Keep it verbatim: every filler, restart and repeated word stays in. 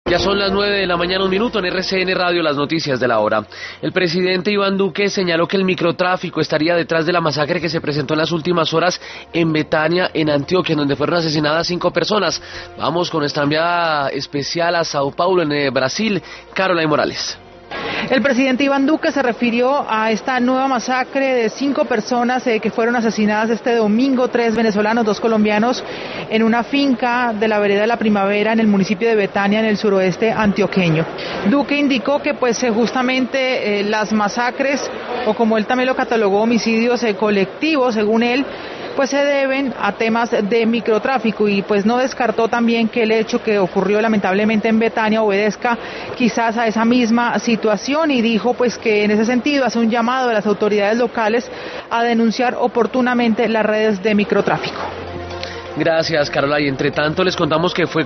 Ya son las nueve de la mañana, un minuto en R C N Radio, las noticias de la hora. El presidente Iván Duque señaló que el microtráfico estaría detrás de la masacre que se presentó en las últimas horas en Betania, en Antioquia, en donde fueron asesinadas cinco personas. Vamos con nuestra enviada especial a Sao Paulo, en eh, Brasil, Caroline Morales. El presidente Iván Duque se refirió a esta nueva masacre de cinco personas eh, que fueron asesinadas este domingo, tres venezolanos, dos colombianos, en una finca de la vereda de la Primavera en el municipio de Betania, en el suroeste antioqueño. Duque indicó que pues eh, justamente eh, las masacres, o como él también lo catalogó, homicidios eh, colectivos, según él, pues se deben a temas de microtráfico, y pues no descartó también que el hecho que ocurrió lamentablemente en Betania obedezca quizás a esa misma situación, y dijo pues que en ese sentido hace un llamado a las autoridades locales a denunciar oportunamente las redes de microtráfico. Gracias, Carola. Y entre tanto les contamos que fue